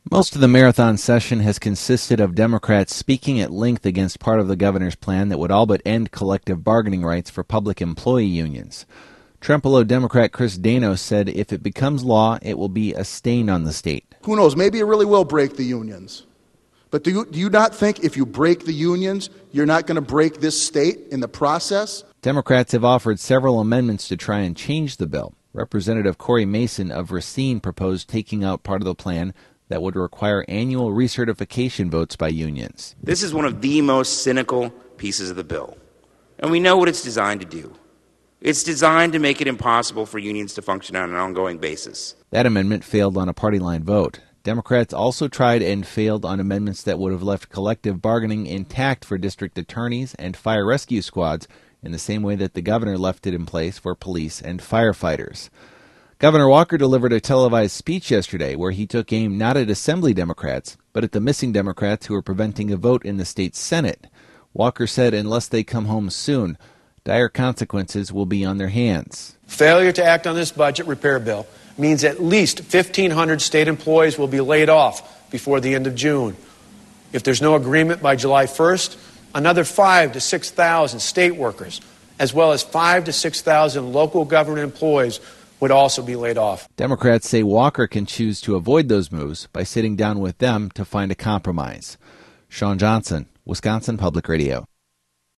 Most of the marathon session has consisted of Democrats speaking at length against part of the governor's plan that would all but end collective bargaining rights for public employee unions. Trempealeau Democrat Chris Danos said if it becomes law, it will be a stain on the state. Who knows, maybe it really will break the unions. But do you not think if you break the unions, you're not going to break this state in the process? Democrats have offered several amendments to try and change the bill. Representative Corey Mason of Racine proposed taking out part of the plan that would require annual recertification votes by unions. This is one of the most cynical pieces of the bill, and we know what it's designed to do. It's designed to make it impossible for unions to function on an ongoing basis. That amendment failed on a party line vote. Democrats also tried and failed on amendments that would have left collective bargaining intact for district attorneys and fire rescue squads in the same way that the governor left it in place for police and firefighters. Governor Walker delivered a televised speech yesterday where he took aim not at Assembly Democrats, but at the missing Democrats who are preventing a vote in the state Senate. Walker said unless they come home soon, dire consequences will be on their hands. Failure to act on this budget repair bill means at least 1,500 state employees will be laid off before the end of June. If there's no agreement by July 1st, another 5,000 to 6,000 state workers, as well as 5,000 to 6,000 local government employees would also be laid off. Democrats say Walker can choose to avoid those moves by sitting down with them to find a compromise. Sean Johnson, Wisconsin Public Radio.